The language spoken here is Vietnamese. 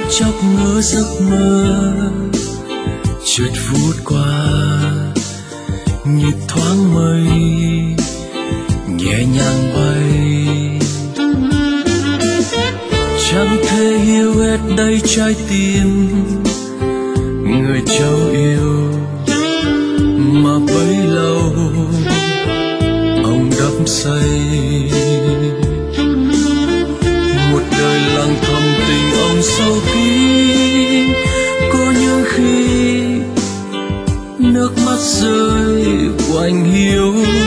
chốc ngỡ giấc mơ chợt vút qua như thoáng mây nhẹ nhàng bay. Chẳng thể hiểu hết đây trái tim người châu yêu mà bấy lâu ông đắm say. Một đời lặng thầm tình ông sâu kín, có những khi nước mắt rơi của anh hiếu